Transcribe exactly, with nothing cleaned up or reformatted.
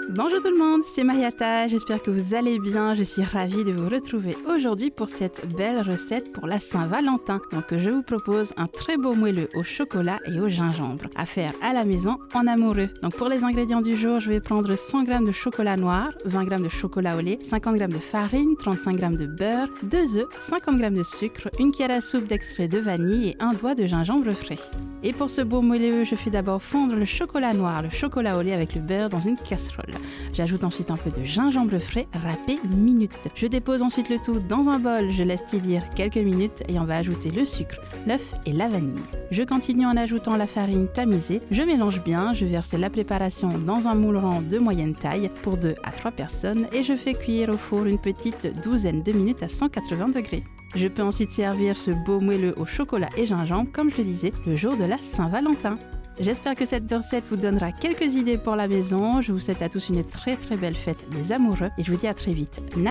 Bonjour tout le monde, c'est Mariata, j'espère que vous allez bien, je suis ravie de vous retrouver aujourd'hui pour cette belle recette pour la Saint-Valentin. Donc je vous propose un très beau moelleux au chocolat et au gingembre à faire à la maison en amoureux. Donc pour les ingrédients du jour, je vais prendre cent grammes de chocolat noir, vingt grammes de chocolat au lait, cinquante grammes de farine, trente-cinq grammes de beurre, deux œufs, cinquante grammes de sucre, une cuillère à soupe d'extrait de vanille et un doigt de gingembre frais. Et pour ce beau moelleux, je fais d'abord fondre le chocolat noir, le chocolat au lait avec le beurre dans une casserole. J'ajoute ensuite un peu de gingembre frais râpé minute. Je dépose ensuite le tout dans un bol, je laisse tiédir quelques minutes et on va ajouter le sucre, l'œuf et la vanille. Je continue en ajoutant la farine tamisée, je mélange bien, je verse la préparation dans un moule rond de moyenne taille pour deux à trois personnes et je fais cuire au four une petite douzaine de minutes à cent quatre-vingts degrés. Je peux ensuite servir ce beau moelleux au chocolat et gingembre, comme je le disais, le jour de la Saint-Valentin. J'espère que cette recette vous donnera quelques idées pour la maison. Je vous souhaite à tous une très très belle fête des amoureux et je vous dis à très vite.